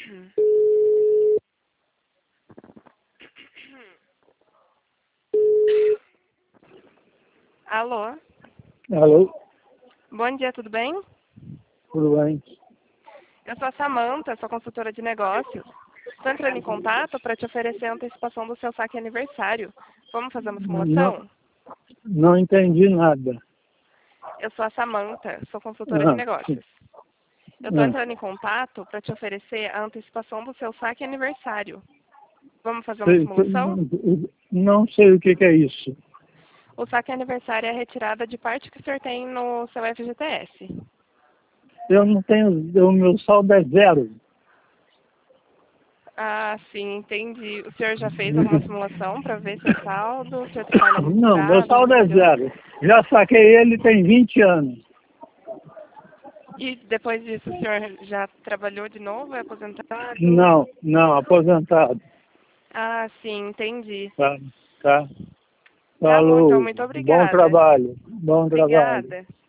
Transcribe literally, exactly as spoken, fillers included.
Alô? Alô? Bom dia, tudo bem? Tudo bem? Eu sou a Samanta, sou consultora de negócios. Estou entrando em contato para te oferecer a antecipação do seu saque aniversário. Vamos fazer uma Não, simulação? não entendi nada. Eu sou a Samanta, sou consultora de Ah, sim. negócios. Eu estou Ah, entrando em contato para te oferecer a antecipação do seu saque aniversário. Vamos fazer uma sei- simulação? não sei o que, que é isso. O saque aniversário é a retirada de parte que o senhor tem no seu F G T S. Eu não tenho, o meu saldo é zero. Ah, sim, entendi. O senhor já fez alguma simulação para ver seu saldo? O senhor trabalha Não, meu registrado no saldo é exterior? zero. Já saquei ele tem vinte anos. E depois disso, o senhor já trabalhou de novo? É aposentado? Não, não, aposentado. Ah, sim, entendi. Tá, tá. Tá bom, então, Falou. muito Bom obrigada. trabalho. Bom trabalho. Obrigada.